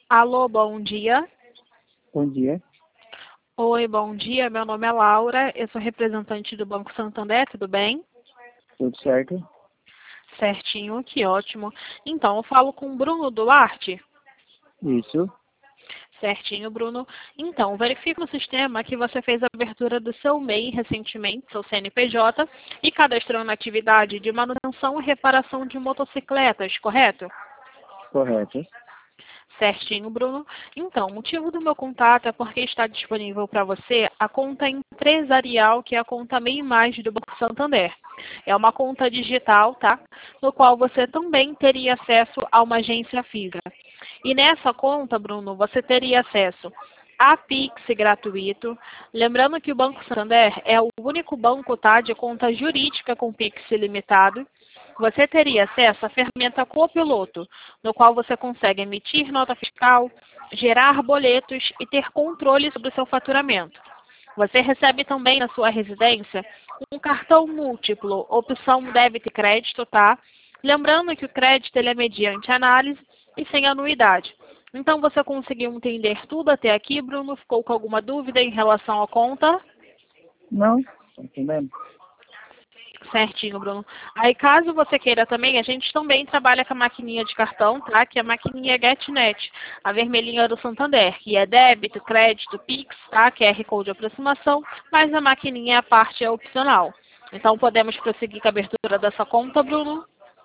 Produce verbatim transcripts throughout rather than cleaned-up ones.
Alô, bom dia. Bom dia. Oi, bom dia. Meu nome é Laura. Eu sou representante do Banco Santander, tudo bem? Tudo certo? Certinho, que ótimo. Então, eu falo com o Bruno Duarte. Isso. Certinho, Bruno. Então, verifico no sistema que você fez a abertura do seu M E I recentemente, seu C N P J, e cadastrou na atividade de manutenção e reparação de motocicletas, correto? Correto. Certinho, Bruno. Então, o motivo do meu contato é porque está disponível para você a conta empresarial, que é a conta MEI Mais do Banco Santander. É uma conta digital, tá? No qual você também teria acesso a uma agência física. E nessa conta, Bruno, você teria acesso a Pix gratuito. Lembrando que o Banco Santander é o único banco, tá, de conta jurídica com Pix ilimitado. Você teria acesso à ferramenta Copiloto, no qual você consegue emitir nota fiscal, gerar boletos e ter controle sobre o seu faturamento. Você recebe também na sua residência um cartão múltiplo, opção débito e crédito, tá? Lembrando que o crédito ele é mediante análise e sem anuidade. Então, você conseguiu entender tudo até aqui, Bruno? Ficou com alguma dúvida em relação à conta? Não, tá entendendo? Certinho, Bruno. Aí, caso você queira também, a gente também trabalha com a maquininha de cartão, tá? Que é a maquininha GetNet, a vermelhinha do Santander, que é débito, crédito, Pix, tá? Q R Code de aproximação, mas a maquininha, a parte é opcional. Então, podemos prosseguir com a abertura dessa conta, Bruno?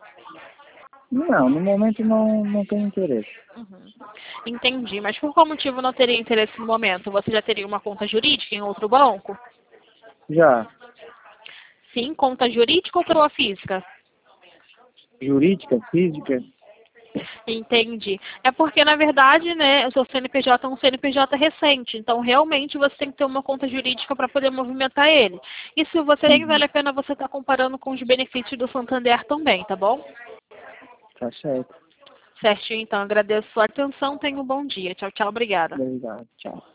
Não, no momento não, não tenho interesse. Uhum. Entendi, mas por qual motivo não teria interesse no momento? Você já teria uma conta jurídica em outro banco? Já, Sim, conta jurídica ou pessoa física? jurídica, física, Entendi. É porque, na verdade, né, o seu C N P J é um C N P J recente, então realmente você tem que ter uma conta jurídica para poder movimentar ele. E se você nem uhum, vale a pena você estar comparando com os benefícios do Santander também, tá bom? tá certo. Certinho, então. Agradeço a sua atenção. Tenha um bom dia. Tchau, tchau. Obrigada. Obrigado, tchau.